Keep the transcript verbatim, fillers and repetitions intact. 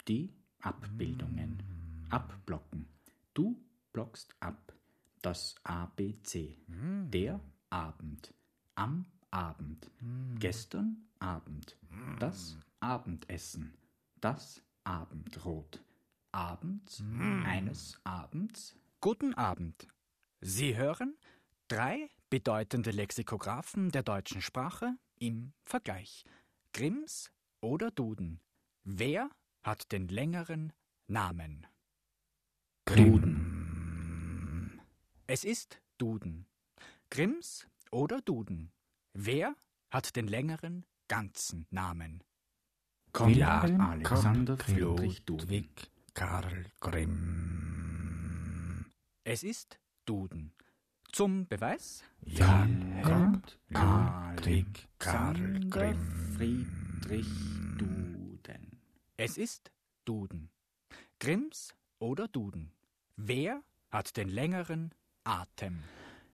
die Abbildungen. Abblocken. Du blockst ab. Das A B C. Der Abend. Am Abend. Gestern Abend. Das Abendessen. Das Abendrot. Abends. Eines Abends. Guten Abend. Sie hören drei bedeutende Lexikographen der deutschen Sprache im Vergleich. Grimms oder Duden. Wer hat den längeren Namen? Duden. Es ist Duden. Grimms oder Duden. Wer hat den längeren ganzen Namen? Wilhelm Alexander Friedrich Duden. Ludwig Karl Grimm. Es ist Duden. Zum Beweis? Wilhelm Karl Ludwig Karl Grimm. Friedrich Duden. Es ist Duden. Grimms oder Duden. Wer hat den längeren Atem?